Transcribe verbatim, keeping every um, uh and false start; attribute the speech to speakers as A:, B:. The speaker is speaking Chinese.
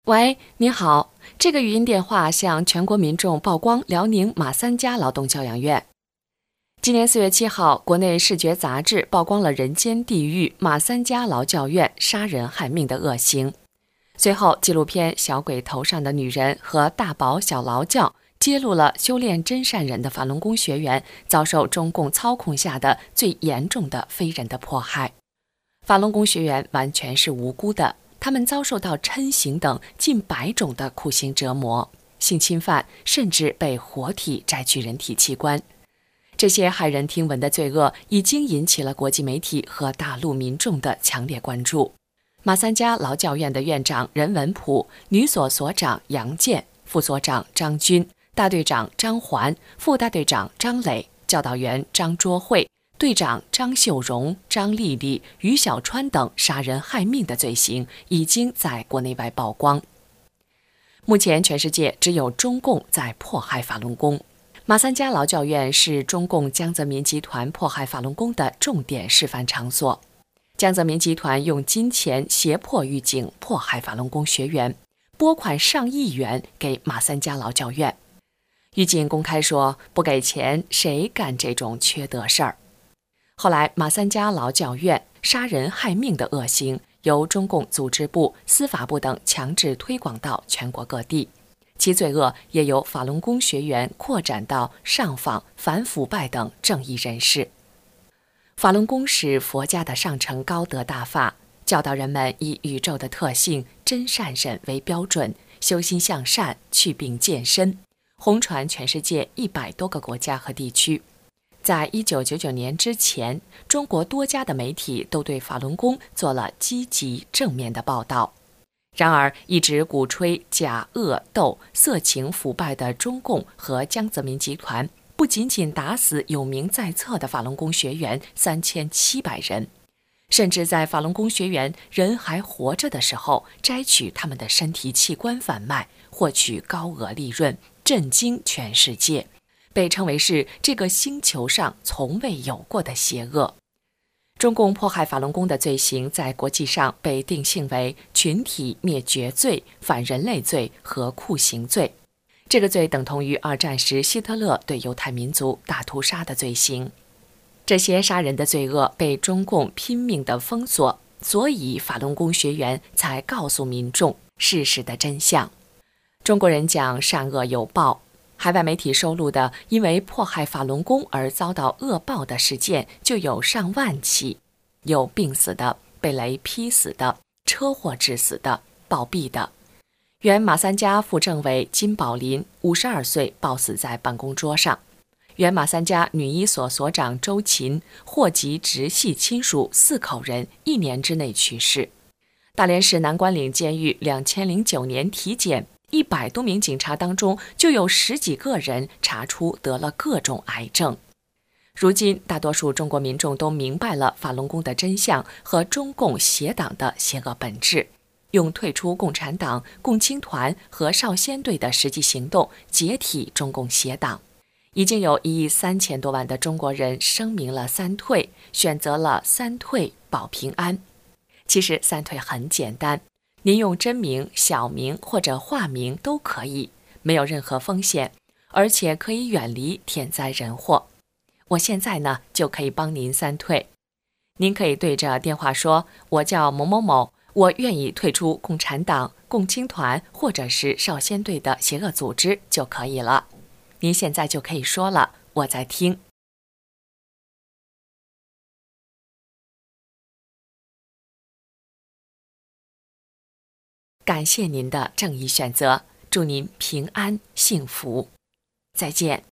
A: 喂，你好，这个语音电话向全国民众曝光辽宁马三家劳动教养院。今年四月七号，国内视觉杂志曝光了人间地狱马三家劳教院杀人害命的恶行。随后，纪录片《小鬼头上的女人》和大宝小劳教揭露了修炼真善忍的法轮功学员遭受中共操控下的最严重的非人的迫害。法轮功学员完全是无辜的。他们遭受到嗔刑等近百种的酷刑折磨、性侵犯，甚至被活体摘取人体器官。这些骇人听闻的罪恶已经引起了国际媒体和大陆民众的强烈关注。马三家劳教院的院长任文普、女所所长杨健、副所长张军、大队长张环、副大队长张磊、教导员张卓慧、队长张秀荣、张丽丽、于小川等杀人害命的罪行已经在国内外曝光。目前全世界只有中共在迫害法轮功。马三家劳教院是中共江泽民集团迫害法轮功的重点示范场所。江泽民集团用金钱胁迫狱警迫害法轮功学员，拨款上亿元给马三家劳教院。狱警公开说，不给钱谁干这种缺德事儿。后来，马三家劳教院杀人害命的恶行由中共组织部、司法部等强制推广到全国各地，其罪恶也由法轮功学员扩展到上访、反腐败等正义人士。法轮功是佛家的上乘高德大法，教导人们以宇宙的特性真善忍为标准，修心向善，祛病健身，红传全世界一百多个国家和地区。在一九九九年之前，中国多家的媒体都对法轮功做了积极正面的报道。然而，一直鼓吹假恶斗、色情腐败的中共和江泽民集团，不仅仅打死有名在册的法轮功学员三千七百人，甚至在法轮功学员人还活着的时候，摘取他们的身体器官贩卖，获取高额利润，震惊全世界。被称为是这个星球上从未有过的邪恶。中共迫害法轮功的罪行在国际上被定性为群体灭绝罪、反人类罪和酷刑罪。这个罪等同于二战时希特勒对犹太民族大屠杀的罪行。这些杀人的罪恶被中共拼命地封锁，所以法轮功学员才告诉民众事实的真相。中国人讲善恶有报，海外媒体收录的因为迫害法轮功而遭到恶报的事件就有上万起，有病死的、被雷劈死的、车祸致死的、暴毙的。原马三家副政委金宝林五十二岁暴死在办公桌上。原马三家女一所所长周琴祸及直系亲属四口人一年之内去世。大连市南关岭监狱两千零九年体检一百多名警察当中，就有十几个人查出得了各种癌症。如今，大多数中国民众都明白了法轮功的真相和中共邪党的邪恶本质，用退出共产党、共青团和少先队的实际行动解体中共邪党。已经有一亿三千多万的中国人声明了三退，选择了三退保平安。其实三退很简单。您用真名、小名或者化名都可以，没有任何风险，而且可以远离天灾人祸。我现在呢就可以帮您三退。您可以对着电话说，我叫某某某，我愿意退出共产党、共青团或者是少先队的邪恶组织就可以了。您现在就可以说了，我在听。感谢您的正义选择，祝您平安幸福，再见。